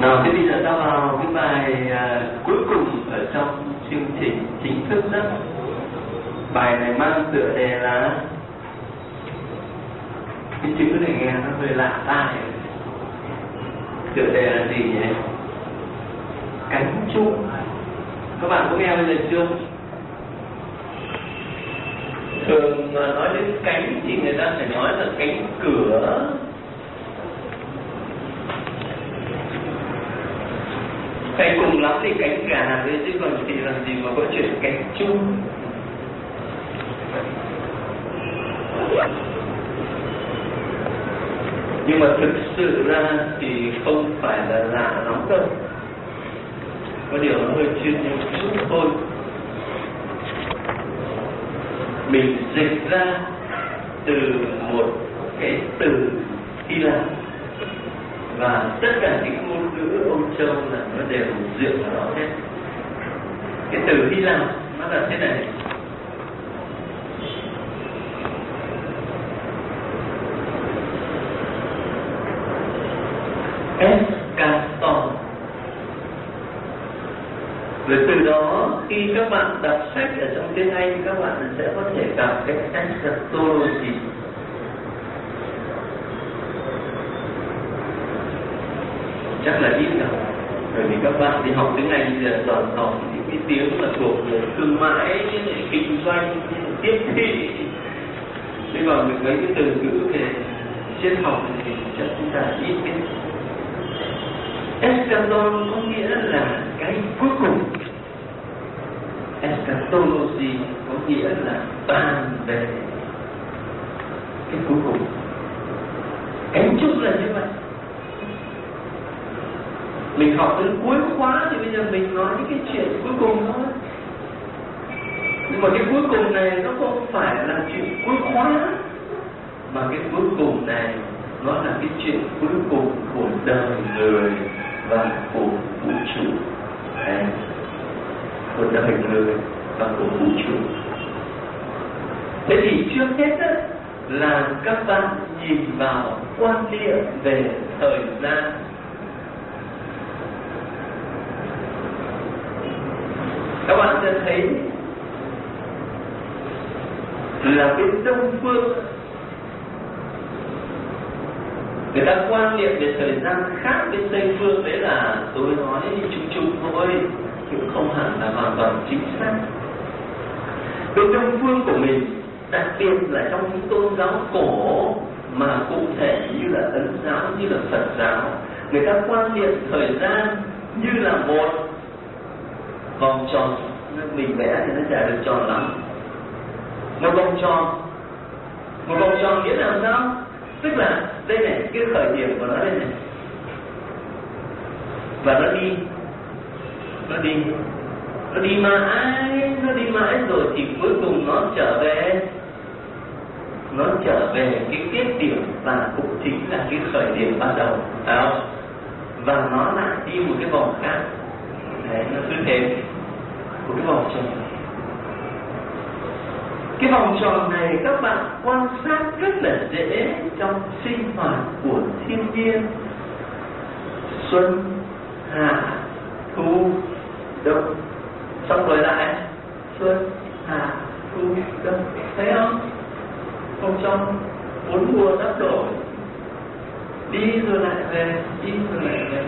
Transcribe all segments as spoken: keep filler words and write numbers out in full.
Nào, thế bây giờ ta vào cái bài à, cuối cùng ở trong chương trình chính thức đó. Bài này mang tựa đề là, cái chữ này nghe nó hơi lạ tai. Tựa đề là gì nhỉ? Cánh chung. Các bạn có nghe bao giờ chưa? Thường mà nói đến cánh thì người ta phải nói là cánh cửa. Hay cùng lắm thì cánh gà đấy, chứ còn thì làm gì mà có chuyện cánh chung. Nhưng mà thực sự ra thì không phải là lạ lắm đâu. Có điều nó hơi chuyên nghiệp chút thôi. Mình dịch ra từ một cái từ Hy Lạp, và tất cả những ngôn ngữ Âu Châu là nó đều dựa vào đó hết. Cái từ Hy Lạp nó là thế này: eschaton. Rồi từ đó khi các bạn đọc sách ở trong tiếng Anh, các bạn sẽ có thể gặp cái eschatology. Chắc là ít rồi, bởi vì các bạn đi học tiếng Anh giờ toàn học những cái tiếng mà thuộc về thương mại, kinh doanh, tiếp thị. Thế còn mấy cái từ ngữ về triết học thì chắc chúng ta ít biết. Eschaton có nghĩa là cái cuối cùng. Eschatology có nghĩa là bàn về cái cuối cùng. Cánh chung là như vậy. Mình học đến cuối khóa thì bây giờ mình nói những cái chuyện cuối cùng thôi. Nhưng mà cái cuối cùng này nó không phải là chuyện cuối khóa, mà cái cuối cùng này nó là cái chuyện cuối cùng của đời người và của vũ trụ. Đấy. Của đời người và của vũ trụ. Thế thì trước hết đó, là các bạn nhìn vào quan niệm về thời gian. Các bạn sẽ thấy là bên Đông phương người ta quan niệm về thời gian khác bên Tây phương. Đấy là tôi nói chung chung thôi, cũng không hẳn là hoàn toàn chính xác. Bên Đông phương của mình, đặc biệt là trong những tôn giáo cổ mà cụ thể như là Ấn giáo, như là Phật giáo, người ta quan niệm thời gian như là một vòng tròn. Mình vẽ thì nó chả được tròn lắm. Một vòng tròn. Một vòng tròn nghĩa là sao? Tức là đây này, cái khởi điểm của nó đây này, và nó đi, nó đi, nó đi mãi, nó đi mãi rồi thì cuối cùng nó trở về, nó trở về cái tiết điểm, và cũng chính là cái khởi điểm ban đầu, phải không? Và nó lại đi một cái vòng khác. Đấy, nó cứ thế, một cái vòng tròn. Cái vòng tròn này các bạn quan sát rất là dễ trong sinh hoạt của thiên nhiên. Xuân, hạ, thu, đông, xong rồi lại xuân, hạ, thu, đông. Thấy không? Vòng tròn bốn mùa đắp đổi, đi rồi lại về, đi rồi lại về.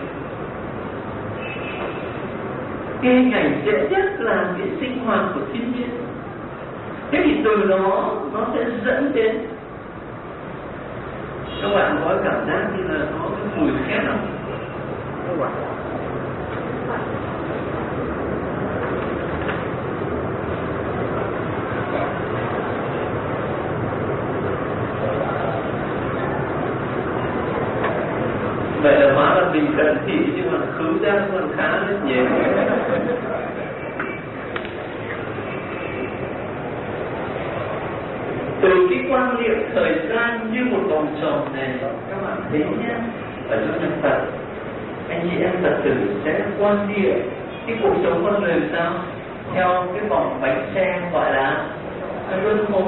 Cái hình ảnh dễ nhất là cái sinh hoạt của thiên nhiên. Thế thì từ đó nó sẽ dẫn đến, các bạn có cảm giác như là nó cái mùi khét không? Không ạ. Vậy là hóa là mình cận thị, nhưng mà khứ ra còn khá rất nhiều. Từ cái quan niệm thời gian như một vòng tròn này, các bạn thấy nhé, ở trong nhà Phật, anh chị em Phật tử sẽ quan niệm cái cuộc sống con người sao? Theo cái vòng bánh xe gọi là luân hồi.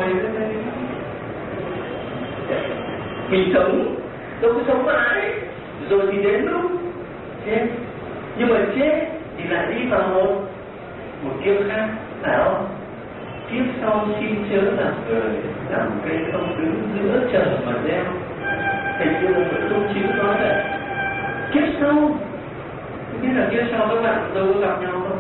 Mình sống, đâu có sống mãi, rồi thì đến lúc chết. Nhưng mà chết thì lại đi vào một một kiếp khác, phải không? Kiếp sau xin chớ làm người, làm cây không đứng giữa trời mà gieo. Hình như là một công chiếu nói vậy. Kiếp sau, không biết là kiếp sau các bạn đâu có gặp nhau không?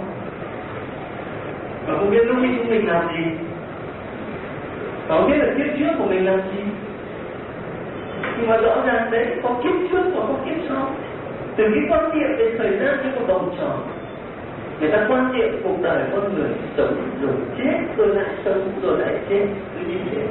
Và không biết lúc ấy chúng mình làm gì, và không biết là kiếp trước của mình làm gì. Nhưng mà rõ ràng đấy, có kiếp trước và có kiếp sau. Từ cái quan niệm về thời gian như một vòng tròn, người ta quan niệm cuộc đời con người sống rồi chết, rồi lại sống rồi lại chết, cứ như thế.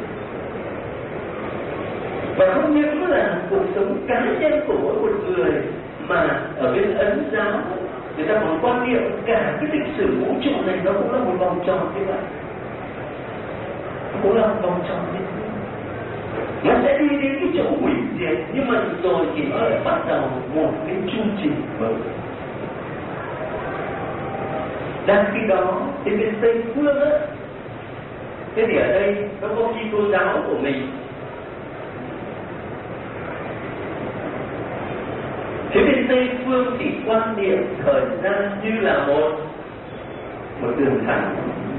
Và không những là cuộc sống cá nhân của mỗi một người, mà ở bên Ấn giáo người ta còn quan niệm cả cái lịch sử vũ trụ này nó cũng là một vòng tròn như vậy, nó cũng là một vòng tròn như thế. Nó sẽ đi đến cái chỗ hủy diệt, nhưng mà rồi thì nó lại bắt đầu một cái chu trình mới. Đang khi đó thì bên Tây phương á, thế thì ở đây nó có Kitô giáo của mình. Thế bên Tây phương thì quan niệm thời gian như là một một đường thẳng.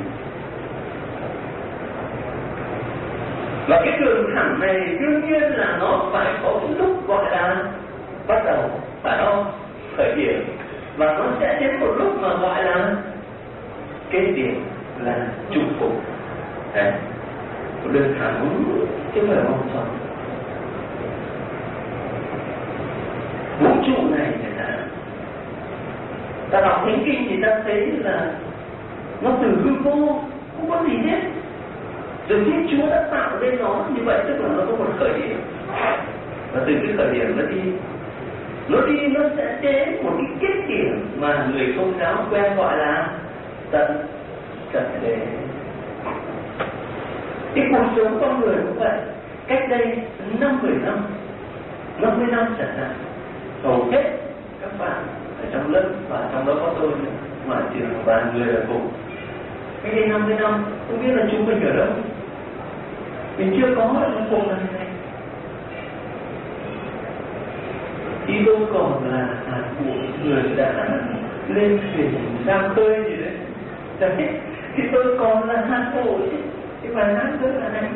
Và cái đường thẳng này đương nhiên là nó phải có cái lúc gọi là bắt đầu, phải không? Khởi điểm. Và nó sẽ đến một lúc mà gọi là kết điểm, là chung phục. Đấy, một đường thẳng chứ không phải vòng tròn. Vũ trụ này người ta ta đọc Thánh Kinh thì ta thấy là nó từ hư vô, không có gì hết. Rồi Thiên Chúa đã tạo nên nó như vậy, tức là nó có một khởi điểm. Và từ cái khởi điểm nó đi, nó đi nó sẽ đến một cái kết điểm mà người Công giáo quen gọi là tận tận đế. Cái cuộc sống con người cũng vậy. Cách đây năm mươi năm, năm mươi năm chẳng hạn, hầu hết các bạn ở trong lớp và trong đó có tôi mà chỉ là vài người ở cùng. Cách đây năm mươi năm, không biết là chúng mình ở đâu, mình chưa có ở trong vùng này này. Khi tôi còn là hạt bụi, người đã lên thuyền ra khơi gì đấy. Đấy, thì tôi còn là hạt bụi, cái bài hát rất là hay.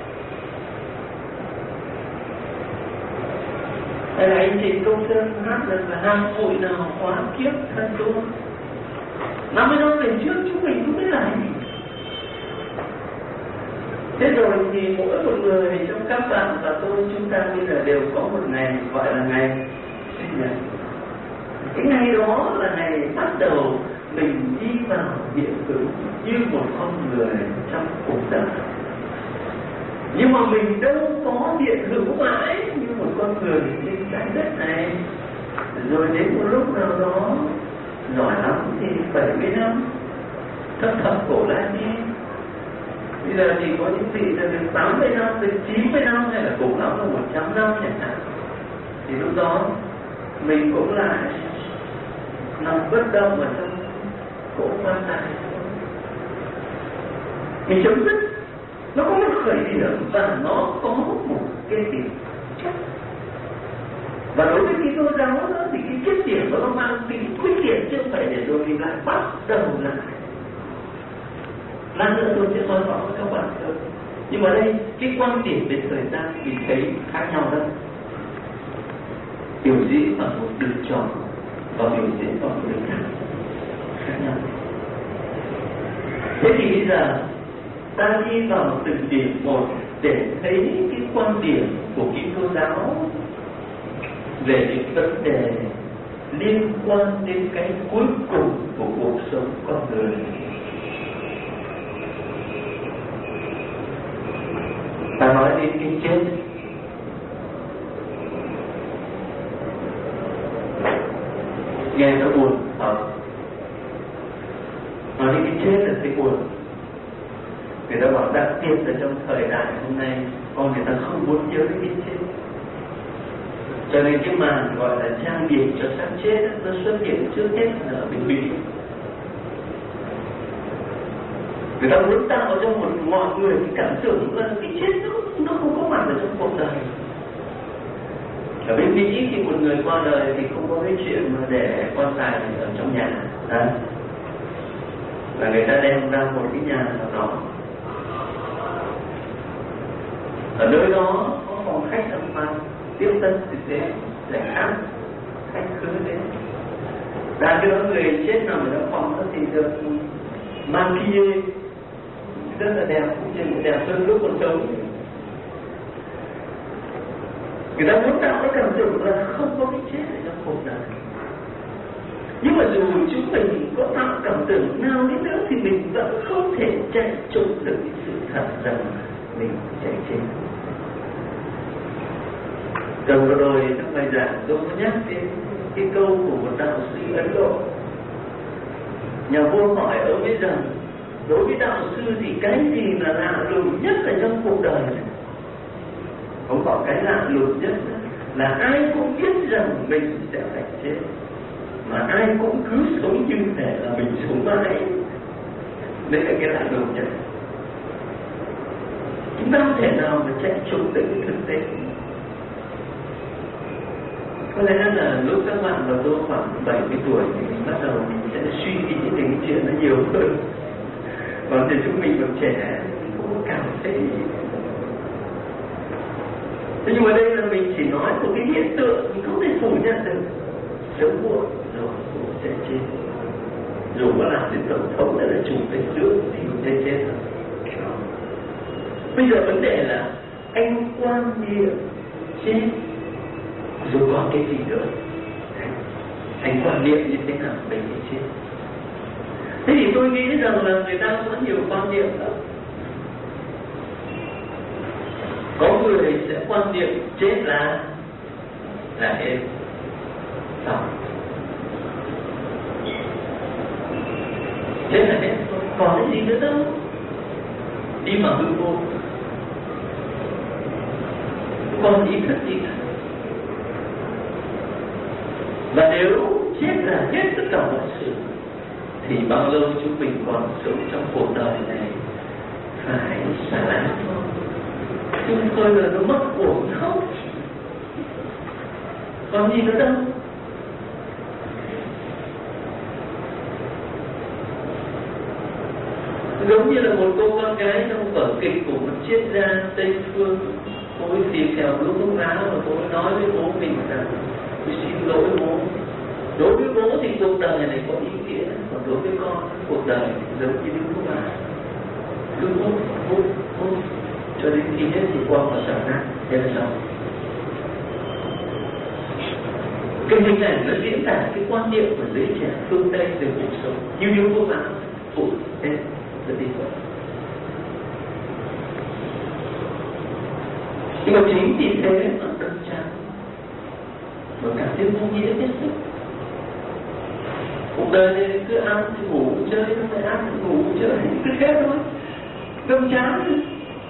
Đây là anh chị Công Sơn hát rằng là hạt bụi nào hóa kiếp thân tôi. năm mươi năm về trước chúng mình cũng biết là gì. Thế rồi thì mỗi một người trong các bạn và tôi, chúng ta bây giờ đều có một ngày gọi là ngày sinh nhật. Cái ngày đó là ngày bắt đầu mình đi vào hiện hữu như một con người trong cuộc đời. Nhưng mà mình đâu có hiện hữu mãi như một con người trên trái đất này. Rồi đến một lúc nào đó, giỏi lắm thì bảy mươi năm, thấp thấp cổ lại đi. Bây giờ thì có những vị là được tám mươi năm, được chín mươi năm, hay là cùng lắm là một trăm năm chẳng hạn. Thì lúc đó mình cũng lại nằm bất động ở trong cỗ quan tài. Mình chấm dứt. Nó có một khởi điểm và nó có một cái điểm chất. Và đối với Kitô giáo đó thì cái kết điểm nó mang tính quyết liệt, chứ không phải để rồi mình lại bắt đầu lại. Lát nữa tôi sẽ nói rõ với các bạn thôi. Nhưng mà đây, cái quan điểm về thời gian mình thấy khác nhau đó. Biểu diễn ở một đường tròn và biểu diễn ở một đường thẳng khác nhau. Thế thì bây giờ ta đi vào từng điểm một để thấy cái quan điểm của Kitô giáo về những vấn đề liên quan đến cái cuối cùng của cuộc sống con người. Ta nói đến cái chết. Nghe nó buồn thật. Nói đến cái chết là thấy buồn. Người ta bảo đặc biệt là trong thời đại hôm nay, con người ta không muốn nhớ đến cái chết. Cho nên cái màn gọi là trang điểm cho xác chết nó xuất hiện trước hết là ở bên Mỹ. Người ta muốn tạo cho một mọi người cái cảm tưởng là cái chết nó, nó không có mặt ở trong cuộc đời. Ở bên Mỹ thì một người qua đời thì không có cái chuyện mà để quan tài ở trong nhà đấy, và người ta đem ra một cái nhà nào đó, ở nơi đó có phòng khách âm văn tiếp tân thực tế giải khát khách khứa đến, ra cái đó người chết nằm ở trong phòng đó thì được mang kia rất là đẹp, cũng chừng đẹp hơn lúc còn sống. Người ta muốn tạo cái cảm tưởng là không có cái chết ở trong cuộc đời. Nhưng mà dù chúng mình có tạo cảm tưởng nào đi nữa thì mình vẫn không thể chạy trốn được cái sự thật rằng mình chạy chết. Tuần vừa rồi trong bài giảng tôi có nhắc đến cái câu của một đạo sĩ Ấn Độ. Nhà vua hỏi ông ấy rằng đối với đạo sư thì cái gì là lạ lùng nhất ở trong cuộc đời này? Ông bảo cái lạ lùng nhất là ai cũng biết rằng mình sẽ phải chết, mà ai cũng cứ sống như thể là mình sống mãi. Đấy là cái lạ lùng nhất. Chúng ta không thể nào mà chạy trốn được cái thực tế. Có lẽ là lúc các bạn và tôi khoảng bảy mươi tuổi thì mình bắt đầu mình sẽ suy nghĩ đến cái chuyện nó nhiều hơn. Còn thì chúng mình còn trẻ mình không có cảm thấy gì. Thế nhưng mà đây là mình chỉ nói một cái hiện tượng, mình không thể phủ nhận được. Sớm muộn rồi cũng sẽ chết. Dù có làm đến tổng thống hay là chủ tịch nước thì cũng sẽ chết rồi. Bây giờ vấn đề là anh quan niệm chết rồi còn cái gì nữa? Anh quan niệm như thế nào về cái chết? Thế thì tôi nghĩ rằng là người ta có nhiều quan niệm đó. Có người sẽ quan niệm chết là là hết, xong, chết là hết, còn cái gì nữa đâu, đi mà hư vô, còn ý thức gì cả. Và nếu chết là hết tất cả mọi sự thì bao lâu chúng mình còn sống trong cuộc đời này phải xả láng thôi, chứ thôi là nó mất cuộc không, còn gì nữa đâu. Giống như là một cô con gái trong vở kịch của một triết gia Tây phương, cô ấy xì xèo lúc lúc áo và cô ấy nói với bố mình rằng tôi xin lỗi bố. Đối với bố thì cuộc đời này có ý nghĩa, còn đối với con cuộc đời giống như đứa thuốc lá, cứ hút hút hút cho đến khi hết thì quăng vào sàn nát, thế là xong. Cái hình ảnh nó diễn tả cái quan niệm của giới trẻ phương Tây về cuộc sống như đứa thuốc lá, hút hết rồi đi qua. Nhưng mà chính vì thế mà đơn giản mà cảm thấy vô nghĩa hết sức. Cuộc đời này cứ ăn thì ngủ chơi, không phải ăn thì ngủ chơi, cứ thế thôi, cơm chán.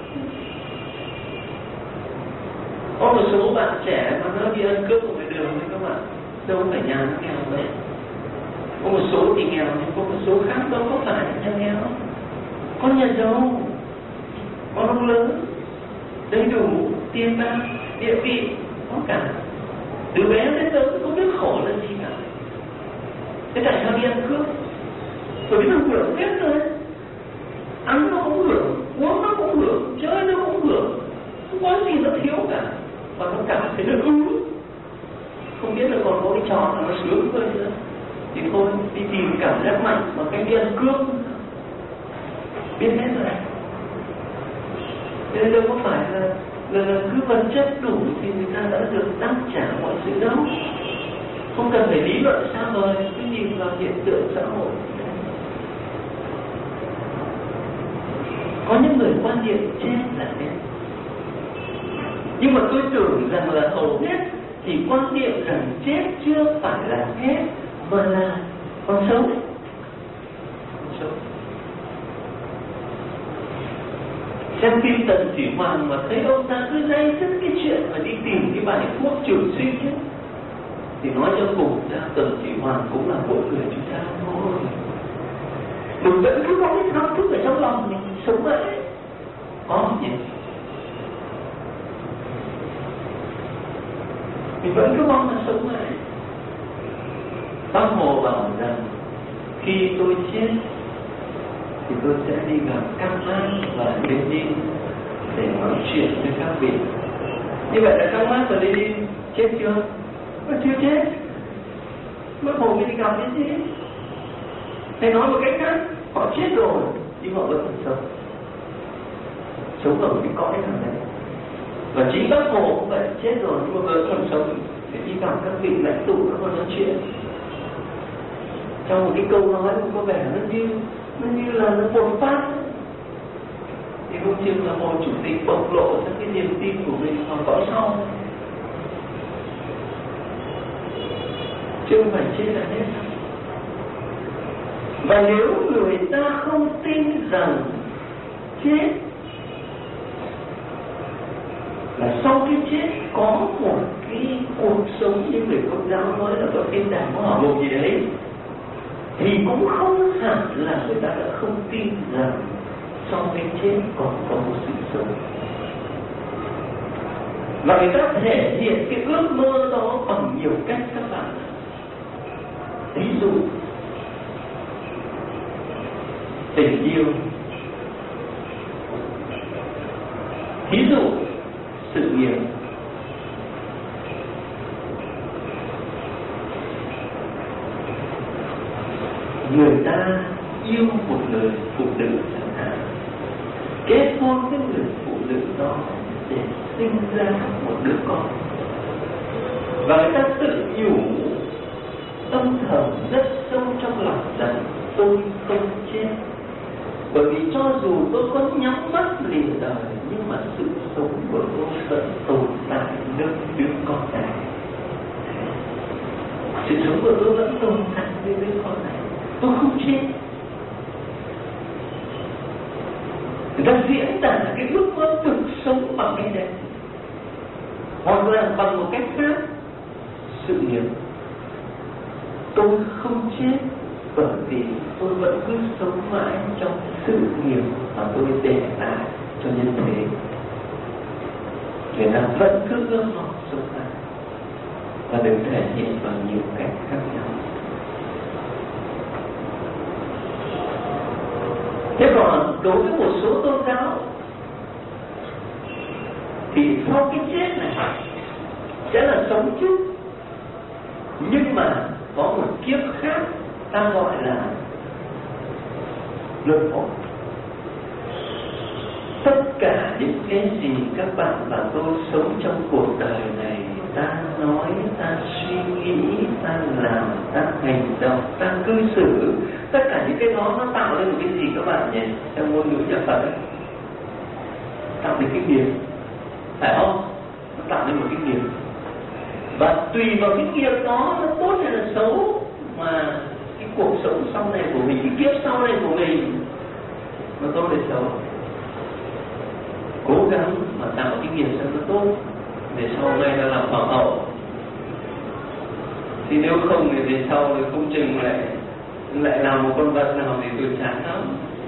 Có một số bạn trẻ mà nó đi ăn cướp ở ngoài đường đấy các bạn, đâu phải nhà nó nghèo vậy. Có một số thì nghèo, nhưng có một số khác đâu có phải nhà nghèo. Có nhà giàu, có ông lớn, đầy đủ tiền bạc, địa vị, có cả. Từ bé đến lớn không biết khổ là gì cả. Thế tại sao đi ăn cướp? Bởi vì nó hưởng hết rồi. Ăn nó cũng hưởng, uống nó cũng hưởng, chơi nó cũng hưởng, không có gì nó thiếu cả. Và nó cảm thấy nó ưu. Không biết là còn có cái trò nào nó sướng hơn nữa. Thì thôi, đi tìm cảm giác mạnh bằng cách đi ăn cướp. Biết hết rồi. Thế nên đâu có phải là, là, là cứ vật chất đủ thì người ta đã được đáp trả mọi sự đâu. Không cần phải lý luận xa vời, cứ nhìn vào hiện tượng xã hội. Có những người quan niệm chết là hết. Nhưng mà tôi tưởng rằng là hầu hết thì quan niệm rằng chết chưa phải là hết, mà là còn sống. Còn sống. Xem phim Tần Thủy Hoàng mà thấy ông ta cứ dây dứt cái chuyện mà đi tìm cái bài thuốc trường sinh ấy, thì nói cho cùng ra Tần Thủy Hoàng cũng là mỗi người chúng ta thôi. Mình vẫn cứ có cái thắc thức ở trong lòng mình sống vậy. Có gì? Mình vẫn cứ mong là sống vậy. Bác Hồ bảo rằng khi tôi chết thì tôi sẽ đi gặp các Marx và Lenin để nói chuyện với các vị. Như vậy là các Marx và Lenin chết chưa? Nó chưa chết. Bác Hồ mới đi gặp cái gì? Hay nói một cách khác, họ chết rồi nhưng họ vẫn còn sống, sống ở cái cõi nào đấy. Và chính Bác Hồ cũng vậy, chết rồi nhưng mà vẫn còn sống để đi gặp các vị lãnh tụ, các con nói chuyện. Trong một cái câu nói cũng có vẻ nó như nó như là nó bột phát. Thì hôm trước là Hồ Chủ tịch bộc lộ ra cái niềm tin của mình vào cõi sau, chứ không phải chết là hết. Và nếu người ta không tin rằng chết là sau cái chết có một cái cuộc sống như người Công giáo nói là có thiên đàng có hỏa ngục gì đấy, thì cũng không hẳn là người ta đã không tin rằng sau cái chết còn có một sự sống. Và người ta thể hiện cái ước mơ đó bằng nhiều cách các bạn. Ví dụ tình yêu, ví dụ sự nghiệp, người ta yêu một người phụ nữ chẳng hạn, kết hôn với người phụ nữ đó để sinh ra một đứa con, và người ta tự nhủ tâm thầm rất sâu trong lòng rằng tôi không chết, bởi vì cho dù tôi có nhắm mắt lìa đời nhưng mà sự sống của tôi vẫn tồn tại nơi đứa con này. Sự sống của tôi vẫn tồn tại nơi đứa con này, tôi không chết. Người ta diễn tả cái ước mơ thực sống bằng cái này, hoặc là bằng một cách khác, sự nghiệp. Tôi không chết bởi vì tôi vẫn cứ sống mãi trong sự nghiệp mà tôi để lại cho nhân thế. Người ta vẫn cứ ước mong sống lại và được thể hiện bằng nhiều cách khác nhau. Thế còn đối với một số tôn giáo thì sau cái chết này sẽ là sống chứ, nhưng mà có một kiếp khác ta gọi là luân hồi. Tất cả những cái gì các bạn và tôi sống trong cuộc đời này, ta nói, ta suy nghĩ, ta làm, ta hành động, ta cư xử, tất cả những cái đó nó tạo nên một cái gì các bạn nhỉ? Trong ngôn ngữ nhà Phật ấy, tạo nên cái nghiệp, phải không? Nó tạo nên một cái nghiệp, và tùy vào cái nghiệp đó nó tốt hay là xấu mà cái cuộc sống sau này của mình, cái kiếp sau này của mình nó tốt hay xấu. Cố gắng mà tạo cái nghiệp cho nó tốt để sau này là làm hoàng hậu, thì nếu không thì về sau thì không chừng lại lại làm một con vật nào thì tôi chán lắm.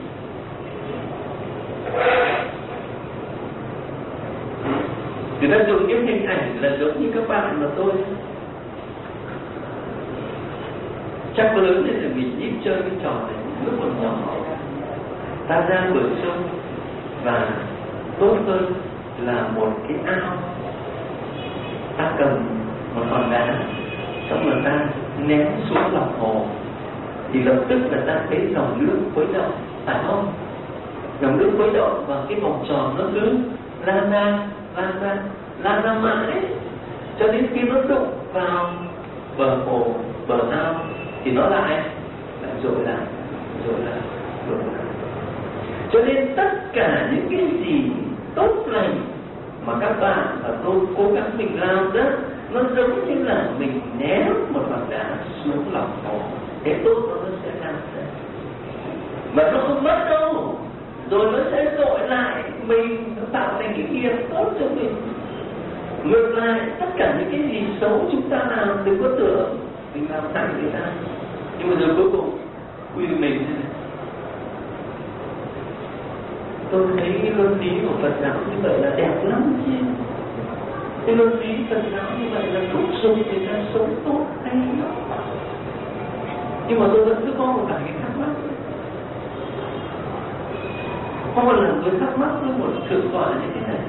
Người ta dùng những hình ảnh là giống như các bạn mà tôi chắc lớn lên thì mình ít chơi cái trò này lúc còn nhỏ. Ta ra bờ sông và tốt hơn là một cái ao, ta cầm một hòn đá xong rồi ta ném xuống lòng hồ thì lập tức là ta thấy dòng nước khuấy động, phải không? Dòng nước khuấy động và cái vòng tròn nó cứ lan ra lan ra lan ra mãi cho đến khi nó đụng vào bờ hồ, bờ ao thì nó lại lại dội lại dội lại dội lại. Cho nên tất cả những cái gì tốt lành mà các bạn và tôi cố gắng mình làm đó, nó giống như là mình ném một hòn đá xuống lòng hồ, cái tốt đó nó sẽ lan ra mà nó không mất đâu, rồi nó sẽ dội lại mình, nó tạo thành cái nghiệp tốt cho mình. Ngược lại, tất cả những cái gì xấu chúng ta làm, đừng có tưởng mình làm hại người ta, nhưng mà rồi cuối cùng quy mình thế này. Tôi thấy cái luân lý của Phật giáo như vậy là đẹp lắm chứ. Cái luân lý Phật giáo như vậy là thúc giục người ta sống tốt hay lắm. Nhưng mà tôi vẫn cứ có một vài cái thắc mắc. Có một lần tôi thắc mắc với một thượng tọa như thế này,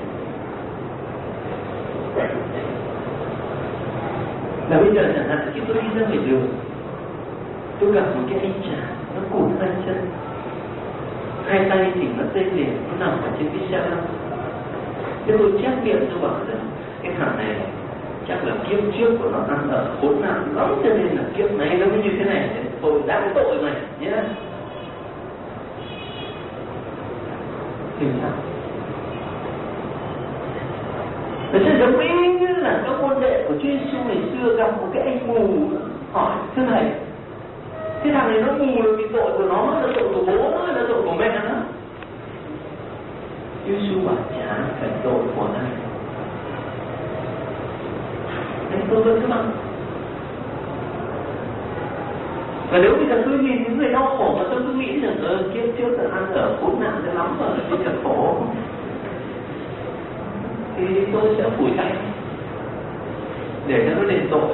là bây giờ chẳng hạn khi tôi đi ra ngoài đường, tôi gặp một cái anh chàng nó cụt hai chân, hai tay thì nó tê liệt, nó nằm ở trên cái xe lăn. Thế tôi chép miệng tôi bảo rằng cái thằng này chắc là kiếp trước của nó ăn ở khốn nạn lắm, cho nên là kiếp này nó mới như thế này. Tôi đáng tội mày nhé. Thì sao? Nó sẽ giống y như là các môn đệ của Chúa Giêsu ngày xưa gặp một cái anh mù, hỏi thưa thầy, cái thằng này nó mù là vì tội của nó, là tội của bố nó, là tội của mẹ nó. Chúa Giêsu bảo chả phải tội của ai. Thế tôi vẫn cứ bằng. Và nếu bây giờ tôi nhìn những người đau khổ mà tôi cứ nghĩ rằng ờ, kiếp trước là ăn ở khốn nạn cho lắm rồi, thì thật khổ, thì tôi sẽ phủi tay để cho nó đền tội.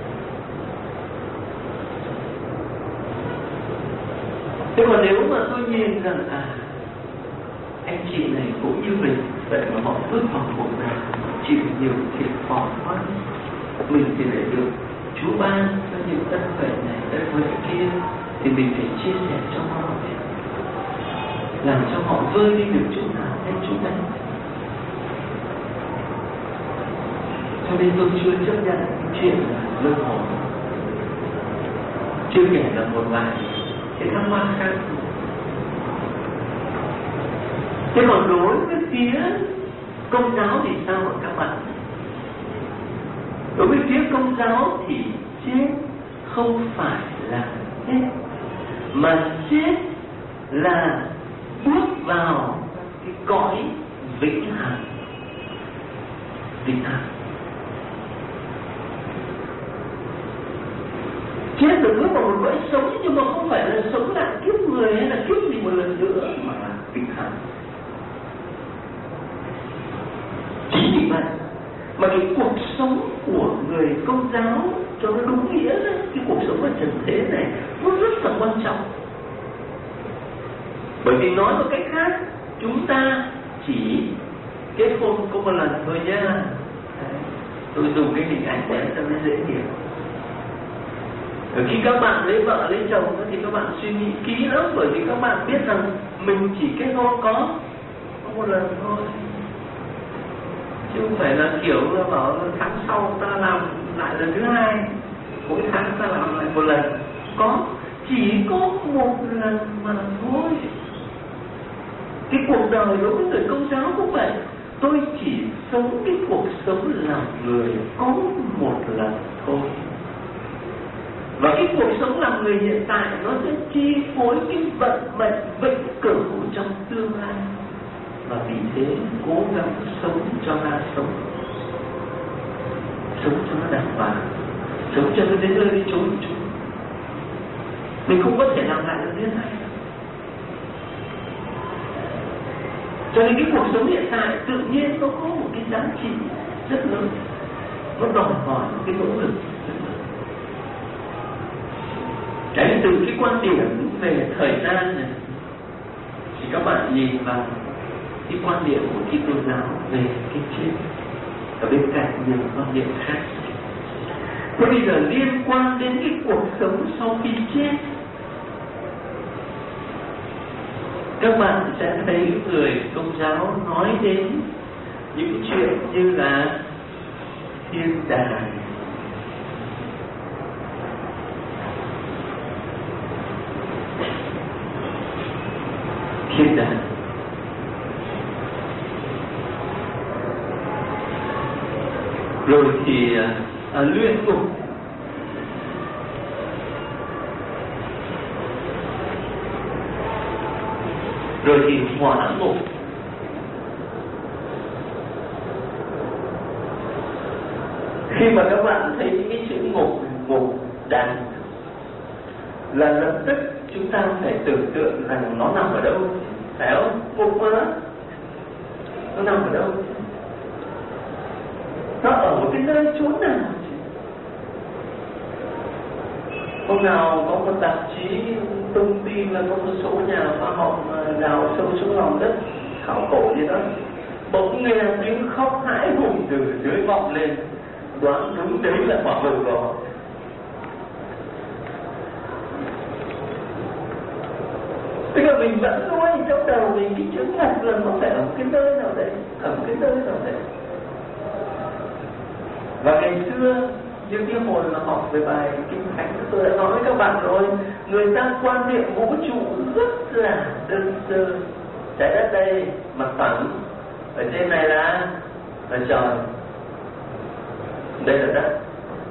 Thế còn nếu mà tôi nhìn rằng à, anh chị này cũng như mình, vậy mà họ bước vào cuộc đời chịu nhiều thiệt thòi quá, mình thì lại được Chúa ban cho những ân huệ này ân huệ kia, thì mình phải chia sẻ cho họ, làm cho họ vơi đi được chỗ nào hay chỗ này. Cho nên tôi chưa chấp nhận chuyện là luân hồi, chưa kể là một vài cái thắc mắc khác. Thế còn đối với phía Công giáo thì sao hả các bạn? Đối với phía Công giáo thì chết không phải là chết, mà chết là bước vào cái cõi vĩnh hằng. Vĩnh hằng. Chết được bước vào một cõi sống, nhưng mà không phải là sống lại kiếp người hay là kiếp gì một lần nữa, mà là vĩnh hằng. Chính vì vậy mà cái cuộc sống của người Công giáo cho nó đúng nghĩa đấy, cái cuộc sống ở trần thế này nó rất là quan trọng. Bởi vì nói một cách khác, chúng ta chỉ kết hôn có một lần thôi nhá. Tôi dùng cái hình ảnh để cho nó dễ hiểu. Khi các bạn lấy vợ lấy chồng thì các bạn suy nghĩ kỹ lắm, bởi vì các bạn biết rằng mình chỉ kết hôn có có một lần thôi, chứ không phải là kiểu là bảo tháng sau ta làm lại lần thứ hai, mỗi tháng ta làm lại một lần. Có, chỉ có một lần mà thôi. Cái cuộc đời đối với người Công giáo cũng vậy. Tôi chỉ sống cái cuộc sống làm người có một lần thôi. Và cái cuộc sống làm người hiện tại nó sẽ chi phối cái vận mệnh vĩnh cửu trong tương lai. Và vì thế cố gắng sống cho ra sống, sống cho nó đàng hoàng, sống cho nó đến nơi đến chốn chúng. Mình không có thể làm lại được thế này. Cho nên cái cuộc sống hiện tại tự nhiên nó có một cái giá trị rất lớn, nó đòi hỏi một cái nỗ lực rất lớn. Đấy, từ cái quan điểm về thời gian này thì các bạn nhìn vào cái quan điểm của Kitô giáo về cái chết, ở bên cạnh nhiều quan điểm khác. Thế bây giờ liên quan đến cái cuộc sống sau khi chết, các bạn sẽ thấy người Công giáo nói đến những chuyện như là thiên đàng, thiên đàng, rồi thì à, luyện ngục, rồi thì hỏa ngục, khi mà các bạn thấy những cái chữ ngục, ngục, đàng là lập tức chúng ta phải tưởng tượng rằng nó nằm ở đâu, phải không? Ngục mà nó nằm ở đâu? Nó ở một cái nơi chốn nào? Hôm nào có một tạp chí tung tin là có một số nhà khoa học đào sâu xuống lòng đất khảo cổ gì đó, bỗng nghe tiếng khóc hãi hùng từ dưới vọng lên, đoán đúng đấy là hỏa ngục đó. Tức là mình vẫn nuôi trong đầu mình cái chữ ngặt là nó phải ở cái nơi nào đấy, ở cái nơi nào đấy. Và ngày xưa như cái hồi mà học về bài kinh thánh tôi đã nói với các bạn rồi, người ta quan niệm vũ trụ rất là đơn sơ. Trái đất đây mặt phẳng, ở trên này là là trời, đây là đất.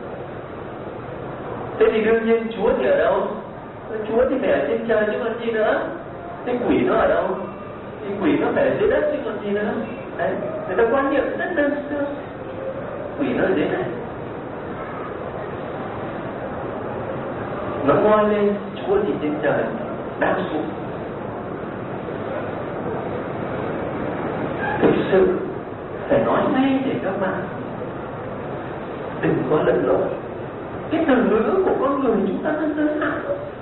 Thế thì đương nhiên Chúa thì ở đâu? Chúa thì phải ở trên trời chứ còn gì nữa. Thế quỷ nó ở đâu? Thì quỷ nó phải ở dưới đất chứ còn gì nữa. Đấy, người ta quan niệm rất đơn sơ. Quỷ nó ở dưới này. Nó ngoi lên, Chúa thì trên trời, đang xuống. Thực sự phải nói ngay để các bạn đừng có lẫn lộn. Cái từ ngữ của con người chúng ta rất giới hạn.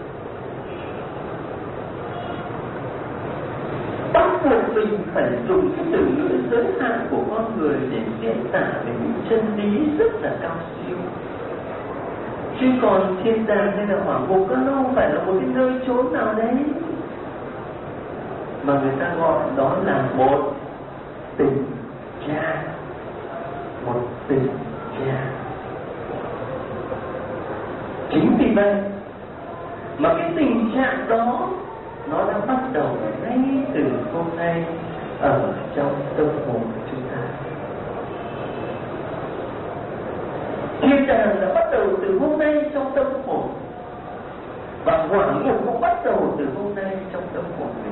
Bắt buộc mình phải dùng cái từ ngữ giới hạn của con người để diễn tả về những chân lý rất là cao siêu. Chứ còn thiên đàng hay là hỏa ngục nó không phải là một cái nơi chốn nào đấy, mà người ta gọi đó là một tình cha, một tình cha. Chính vì vậy mà cái tình trạng đó nó đã bắt đầu ngay từ hôm nay ở trong tâm hồn của chúng ta. Thiên đàng đã bắt đầu từ hôm nay trong tâm hồn, và hỏa ngục cũng bắt đầu từ hôm nay trong tâm hồn mình.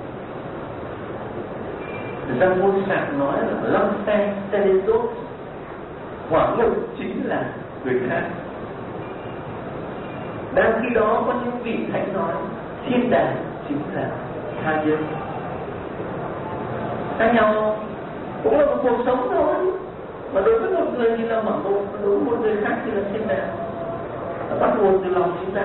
Giang Môn Sạc nói là lâm xe xe đến tốt, hỏa ngục chính là người khác. Đang khi đó có những vị thánh nói thiên đàng chính là tha nhân. Khác nhau cũng là một cuộc sống thôi, mà đối với một người thì là hỏa ngục, đối với một người khác thì là thiên đàng. Nó bắt nguồn từ lòng chúng ta.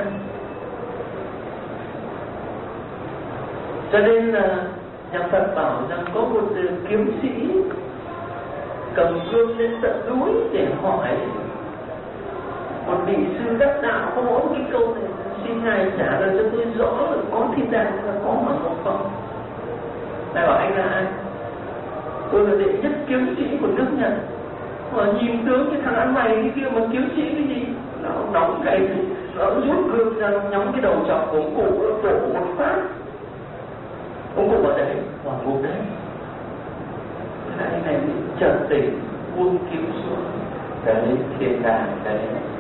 Cho nên là nhà Phật bảo rằng có một kiếm sĩ cầm gươm lên tận núi để hỏi một vị sư đắc đạo có mỗi cái câu này: xin ngài trả lời cho tôi rõ là có thiên đàng hay là có hỏa ngục không? Ngài bảo anh là ai? Tôi là đệ nhất kiếm sĩ của nước Nhật. Mà nhìn tướng cái thằng ăn mày cái kia mà kiếm sĩ cái gì? Nó đóng cái nó rút gươm ra, nó nhắm cái đầu chọc của ông cụ, nó đổ một phát. Ông cụ bảo đấy, hỏa ngục đấy. Hai này bị chợt tỉnh, buông kiếm xuống. Đấy, thiên đàng đấy.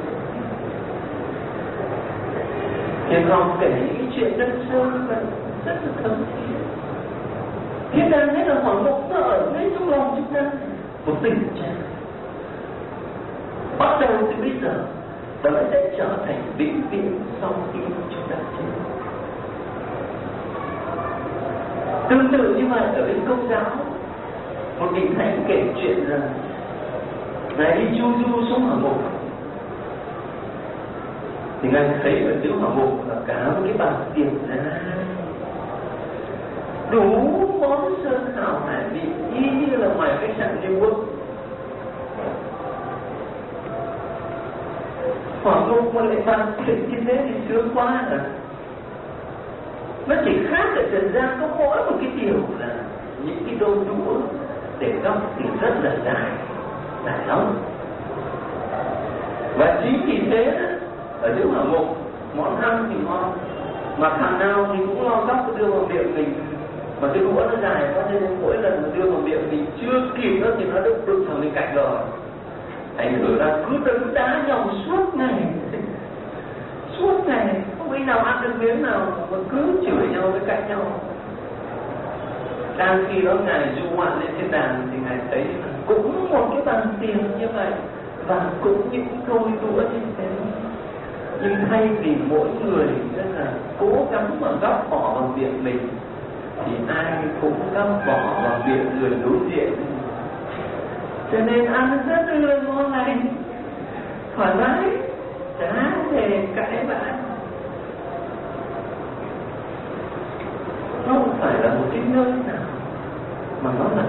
Thiên Long kể những cái chuyện đơn sơ và rất là thấm thía. Thiên đàng hay là hỏa ngục nó ở ngay trong lòng chúng ta, một tình trạng. Bắt đầu từ bây giờ, và nó sẽ trở thành vĩnh viễn sau khi chúng ta chết. Tương tự như vậy ở bên Công giáo, một vị thánh kể chuyện rằng ngài đi chu du xuống hỏa ngục, thì ngài thấy ở dưới hỏa ngục là cả một cái bàn tiệc ra đủ món sơn hào hải vị y như là ngoài khách sạn New York. Hỏa ngục mà lại bàn tiệc như thế thì sướng quá à. Nó chỉ khác ở trần gian có mỗi một cái điều là những cái đôi đũa để góc thì rất là dài, dài lắm. Và chính vì thế đó, ở dưới hỏa ngục món ăn thì ngon, mà thằng nào thì cũng lo góc đưa vào miệng mình, mà cái đũa nó dài quá nên mỗi lần đưa vào miệng mình chưa kịp đó thì nó đã đụng vào bên cạnh rồi. Thành thử ra cứ đứng đá nhau suốt ngày, suốt ngày không biết nào ăn được miếng nào mà cứ chửi nhau với cạnh nhau. Đang khi đó ngài du ngoạn lên thiên đàng thì ngài thấy cũng một cái bàn tiệc như vậy và cũng những đôi đũa như thế, nhưng thay vì mỗi người rất là cố gắng mà gắp bỏ vào miệng mình thì ai cũng gắp bỏ vào miệng người đối diện, cho nên ăn rất là ngon lành, thoải mái, chả hề cãi vã.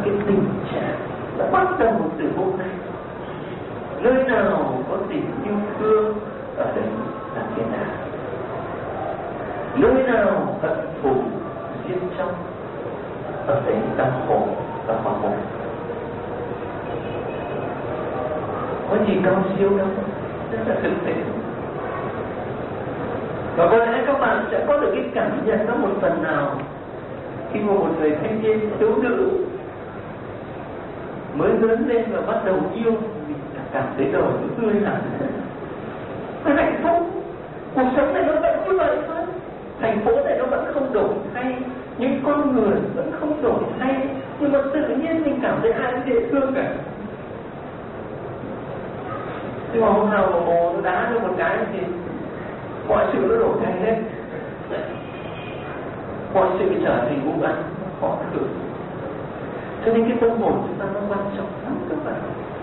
cái tình trạng đã bắt đầu từ hôm nay. Nơi nào có tình yêu thương, ở đấy là thiên đàng. Nơi nào hận thù riêng trong, ở đấy đau khổ và hòa bình. Có gì cao siêu đâu, rất là thực tế. Và có lẽ các bạn sẽ có được cái cảm nhận đó một phần nào khi mà một người thanh niên thiếu nữ mới lớn lên và bắt đầu yêu, mình cảm thấy đời nó tươi hẳn, nó hạnh phúc. Cuộc sống này nó vẫn như vậy thôi. Thành phố này nó vẫn không đổi thay, những con người vẫn không đổi thay, nhưng mà tự nhiên mình cảm thấy ai cũng dễ thương cả. Nhưng mà hôm nào mà bồ nó đá cho một cái thì mọi sự nó đổi thay hết, mọi sự trở thành vụ án khó thử. Cho nên cái tâm hồn chúng ta nó quan trọng lắm các bạn.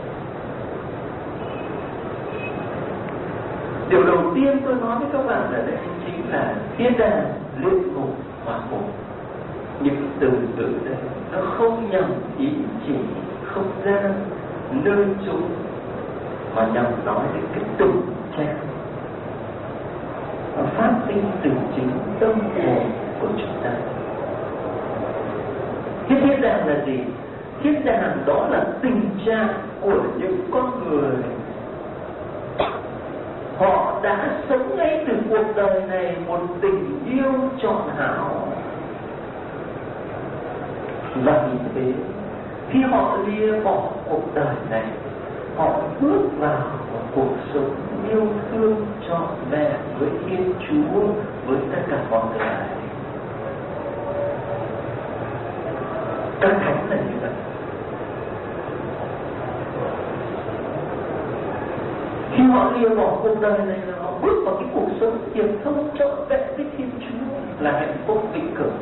Điều đầu tiên tôi nói với các bạn là đây chính là thiên đàng, luyện ngục, hòa ngục. Những từ ngữ đây nó không nhằm ý chỉ không gian, nơi chỗ, mà nhằm nói đến cái tình trạng nó phát sinh từ chính tâm hồn của chúng ta. Cái thiên đàng là gì? Thiên đàng đó là tình trạng của những con người họ đã sống ngay từ cuộc đời này một tình yêu trọn hảo. Và vì thế khi họ lìa bỏ cuộc đời này, họ bước vào một cuộc sống yêu thương trọn vẹn với Thiên Chúa, với tất cả mọi người. Các thánh là như vậy. Khi họ lìa bỏ cuộc đời này là họ bước vào cái cuộc sống hiệp thông trọn vẹn với Thiên Chúa, là hạnh phúc vĩnh cửu.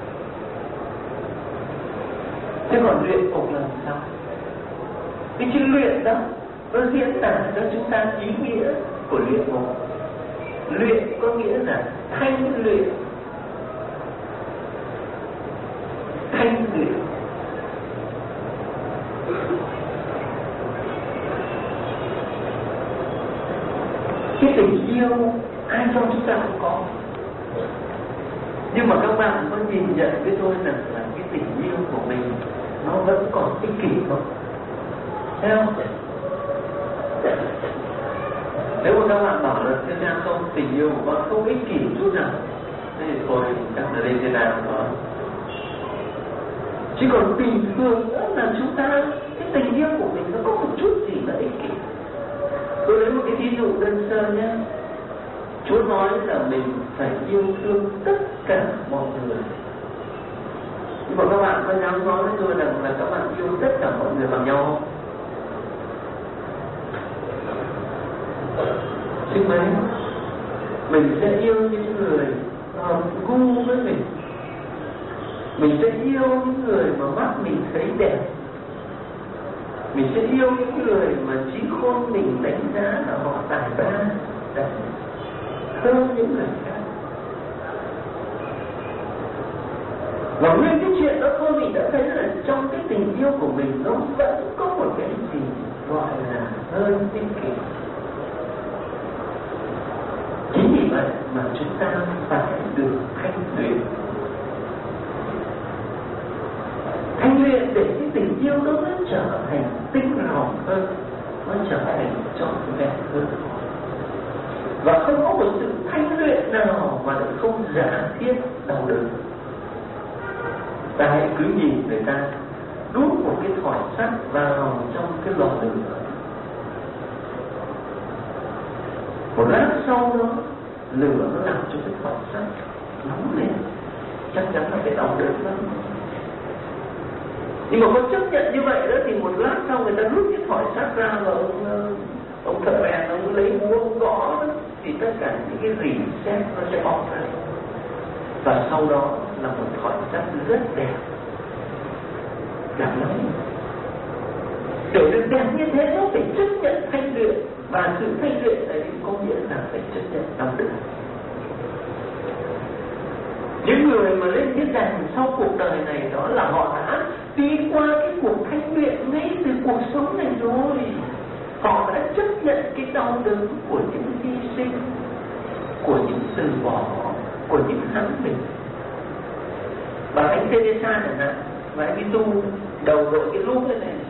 Thế còn luyện ngục làm sao? Cái chữ luyện đó nó diễn tả cho chúng ta ý nghĩa của luyện ngục. Luyện có nghĩa là thanh luyện. Thanh luyện. Cái tình yêu ai trong chúng ta cũng có. Nhưng mà các bạn có nhìn nhận với tôi rằng là cái tình yêu của mình nó vẫn còn ích kỷ không? Thấy không? Nếu mà các bạn bảo là thế ra không, tình yêu của con không ích kỷ chút nào, thế thì thôi chắc là đây thế nào đó. Chứ còn tình thương nữa là chúng ta, cái tình yêu của mình nó có một chút gì là ích kỷ. Tôi lấy một cái ví dụ đơn sơ nhé. Chúa nói là mình phải yêu thương tất cả mọi người. Nhưng mà các bạn có dám nói với tôi rằng là các bạn yêu tất cả mọi người bằng nhau không? Chứ mấy mình sẽ yêu những người hợp gu với mình. Mình sẽ yêu những người mà mắt mình thấy đẹp. Mình sẽ yêu những người mà trí khôn mình đánh giá là họ tài ba đẹp hơn những người khác. Và nguyên cái chuyện đó thôi mình đã thấy là trong cái tình yêu của mình nó vẫn có một cái gì gọi là hơi ích kỷ. Chính vì vậy mà chúng ta phải được thanh luyện. Thanh luyện để cái tình yêu đó nó trở thành tinh hồn hơn, nó trở thành trọn vẹn hơn. Và không có một sự thanh luyện nào mà lại không giả thiết đau đớn. Ta hãy cứ nhìn người ta đút một cái thỏi sắt vào trong cái lò lửa. Một lát sau đó, lửa nó làm cho cái thỏi sắt nóng lên, chắc chắn là cái đau đớn lắm. Nhưng mà có chấp nhận như vậy đó thì một lát sau người ta rút cái thỏi sắt ra và ông, ông thợ bèn ông lấy búa ông gõ đó, thì tất cả những cái rỉ sét nó sẽ bong ra. Và sau đó là một thỏi sắt rất đẹp, đẹp lắm. Để được đẹp như thế nó phải chấp nhận thanh luyện, và sự thanh luyện này có nghĩa là phải chấp nhận đau đớn. Những người mà lên thiên đàng sau cuộc đời này đó là họ đã đi qua cái cuộc thanh luyện ngay từ cuộc sống này rồi. Họ đã chấp nhận cái đau đớn của những hy sinh, của những từ bỏ, của những hắn mình. Bà Thánh Teresa chẳng hạn, bà ấy đi tu đầu đội cái lúc thế này,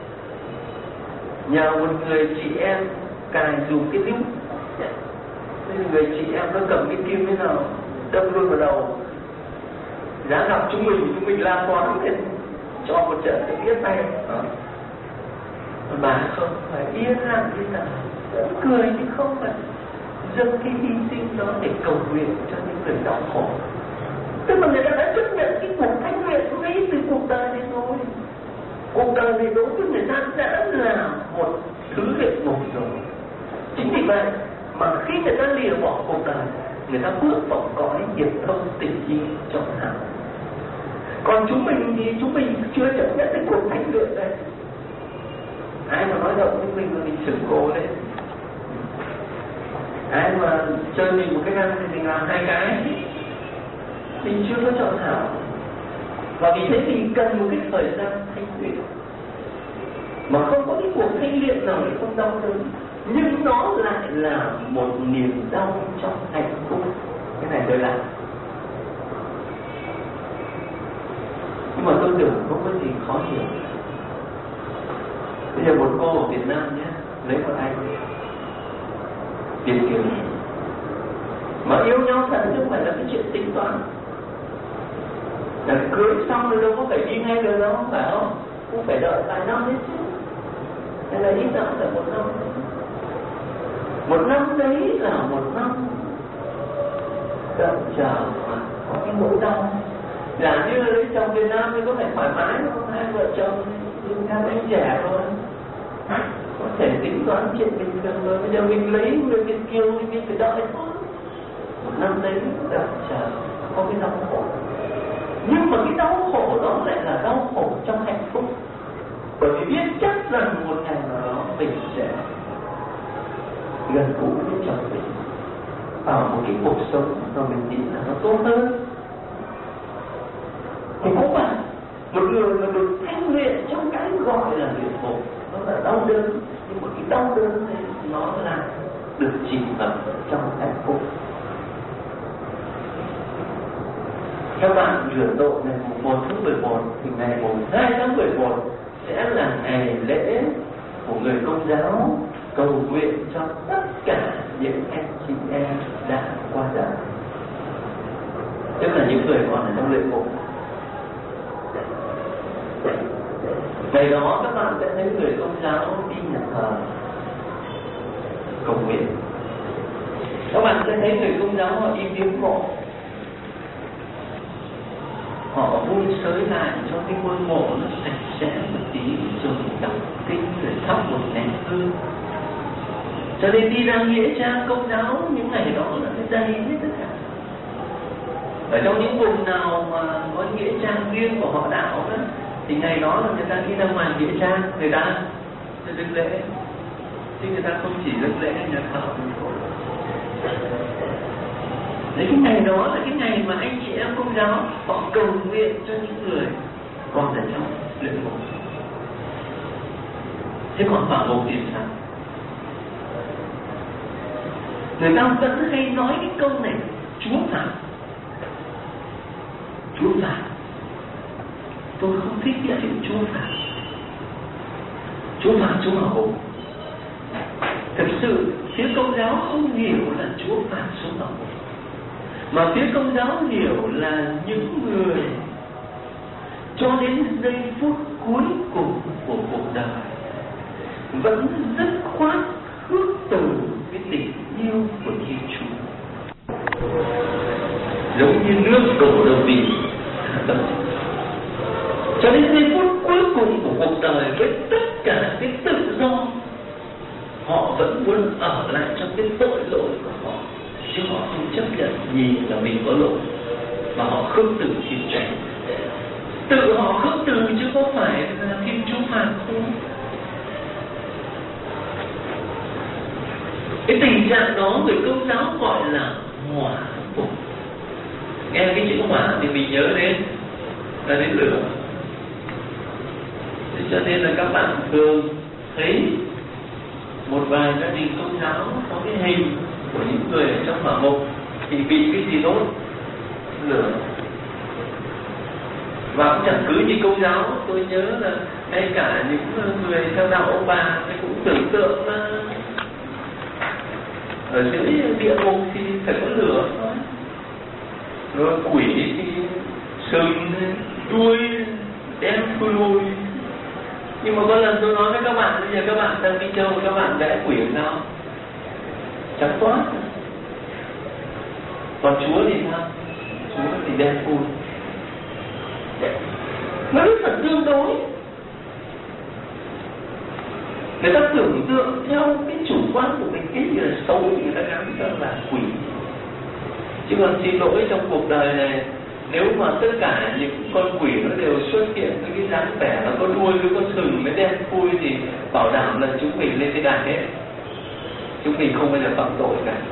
nhờ một người chị em cài dùng cái lúc, người chị em nó cầm cái kim thế nào đâm luôn vào đầu. Giá gặp chúng mình, chúng mình la toán lên cho một trận cái biết tay. Bà không phải yên lặng như nào, cười chứ không phải dâng cái hy sinh đó để cầu nguyện cho những người đau khổ. Tức là người ta đã chấp nhận cái cuộc thanh luyện ngay từ cuộc đời này rồi. Cuộc đời này đối với người ta đã là một thứ luyện mục rồi. Chính vì vậy mà khi người ta lìa bỏ cuộc đời, người ta bước vào cõi nghiệp thông tình yêu trong hào. Còn chúng mình thì chúng mình chưa chấp nhận cái cuộc thanh luyện này. Ai mà nói động với mình là mình sửng cổ lên. Ai mà chơi mình một cái răng thì mình làm hai cái, mình chưa có chọn hảo. Và vì thế mình cần một cái thời gian thanh luyện. Mà không có cái cuộc thanh luyện nào để không đau đớn, nhưng nó lại là một niềm đau trong hạnh phúc. Cái này tôi làm. Nhưng mà tôi tưởng không có gì khó hiểu. Bây giờ một cô ở Việt Nam nhé, lấy một anh Việt kiều mà yêu nhau thật chứ không phải là cái chuyện tính toán. Là cưới xong rồi đâu có phải đi ngay được đâu, phải không? Cũng phải đợi vài năm đấy chứ. Hay là ít nhất là một năm. Một năm đấy là một năm đợi chờ mà có cái nỗi đau. Giả như lấy chồng Việt Nam thì có phải thoải mái không? Hai vợ chồng nhưng theo anh trẻ thôi, có thể tính toán chuyện bình thường rồi. Bây giờ mình lấy người Việt kiều thì mình phải đợi thôi. Một năm đấy đợi chờ có cái đau khổ. Nhưng mà cái đau khổ đó lại là đau khổ trong hạnh phúc. Bởi vì biết chắc rằng một ngày nào đó mình sẽ gần gũi với chồng mình ở một cái cuộc sống mà mình nghĩ là nó tốt hơn. Thì cũng vậy, một người mà được thanh luyện trong cái gọi là luyện ngục, nó là đau đớn, nhưng mà cái đau đớn này nó là được chìm ngập trong hạnh phúc. Các bạn rửa tội ngày một tháng mười một thì ngày hai tháng mười một sẽ là ngày lễ của người Công giáo cầu nguyện cho tất cả những anh chị em đã qua đời, tức là những người còn ở trong luyện ngục. Ngày đó các bạn sẽ thấy người Công giáo đi nhà thờ cầu nguyện. Các bạn sẽ thấy người Công giáo họ đi viếng mộ, họ vui sới lại cho cái ngôi mộ nó sạch sẽ một tí, rồi đọc kinh, rồi thắp một nén hương. Cho nên đi ra nghĩa trang Công giáo những ngày đó là cái đầy hết tất cả. Ở trong những vùng nào mà có nghĩa trang riêng của họ đạo đó, thì ngày đó là người ta đi ra ngoài nghĩa trang, người ta sẽ dâng lễ, chứ người ta không chỉ dâng lễ nhà thờ mình thôi. Đấy, cái ngày đó là cái ngày mà anh chị em Công giáo họ cầu nguyện cho những người còn ở trong luyện ngục. Thế còn bảo mục thì sao? Người ta vẫn hay nói cái câu này: Chúa phạt, Chúa phạt. Tôi không thích cái chữ Chúa phạt. Chúa phạt Chúa hậu. Thực sự phía Công giáo không hiểu là Chúa phạt xuống hậu, mà phía Công giáo hiểu là những người cho đến giây phút cuối cùng của cuộc đời vẫn dứt khoát khước từ cái tình yêu của Thiên Chúa, giống như nước đổ đầu vị tâm. Cho đến giây phút cuối cùng của cuộc đời, với tất cả cái tự do, họ vẫn muốn ở lại trong cái tội lỗi của họ, chứ họ không chấp nhận nhìn là mình có lỗi, và họ không từ Thiên Chúa. Tự họ không từ chứ có phải là Thiên Chúa phạt không. Cái tình trạng đó người Công giáo gọi là hỏa phục. Nghe cái chữ hỏa thì mình nhớ đến là đến lửa. cho nên là các bạn thường thấy một vài gia đình tôn giáo có cái hình của những người ở trong hỏa mục thì bị cái gì đốt? Lửa. Và cũng chẳng cứ như Công giáo, tôi nhớ là ngay cả những người theo đạo ông bà thì cũng tưởng tượng là ở dưới địa ngục thì phải có lửa thôi, rồi quỷ thì sừng đuôi đen thui. Nhưng mà có lần tôi nói với các bạn, bây giờ các bạn đang đi đâu, các bạn vẽ quỷ làm sao? Trắng toát. Còn Chúa thì sao? Chúa thì đen thui. Nó rất là tương đối. Người ta tưởng tượng theo cái chủ quan của mình, cái gì là xấu thì người ta gắn cho là quỷ. Chứ còn xin lỗi, trong cuộc đời này, nếu mà tất cả những con quỷ nó đều xuất hiện với cái dáng vẻ nó có đuôi với con sừng với đen thui thì bảo đảm là chúng mình lên cái đài hết. Chúng mình không bao giờ phạm tội cả.